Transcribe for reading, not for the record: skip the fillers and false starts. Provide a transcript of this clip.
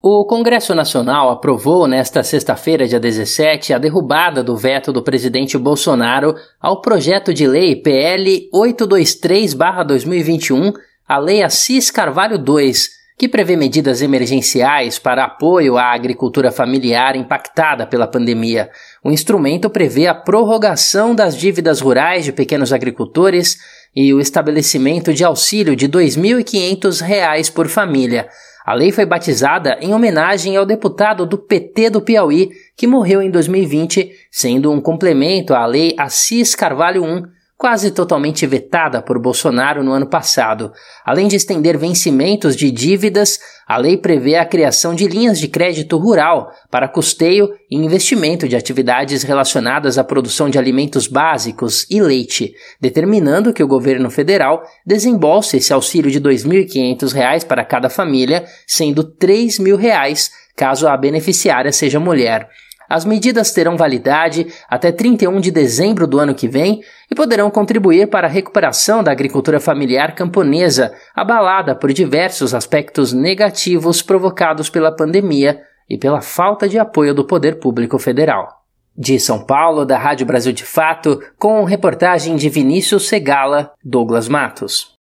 O Congresso Nacional aprovou nesta sexta-feira, dia 17, a derrubada do veto do presidente Bolsonaro ao projeto de lei PL 823/2021, a Lei Assis Carvalho II, que prevê medidas emergenciais para apoio à agricultura familiar impactada pela pandemia. O instrumento prevê a prorrogação das dívidas rurais de pequenos agricultores e o estabelecimento de auxílio de R$ 2.500 por família. A lei foi batizada em homenagem ao deputado do PT do Piauí, que morreu em 2020, sendo um complemento à Lei Assis Carvalho I, quase totalmente vetada por Bolsonaro no ano passado. Além de estender vencimentos de dívidas, a lei prevê a criação de linhas de crédito rural para custeio e investimento de atividades relacionadas à produção de alimentos básicos e leite, determinando que o governo federal desembolse esse auxílio de R$ 2.500 para cada família, sendo R$ 3.000 caso a beneficiária seja mulher. As medidas terão validade até 31 de dezembro do ano que vem e poderão contribuir para a recuperação da agricultura familiar camponesa, abalada por diversos aspectos negativos provocados pela pandemia e pela falta de apoio do poder público federal. De São Paulo, da Rádio Brasil de Fato, com reportagem de Vinícius Segala, Douglas Matos.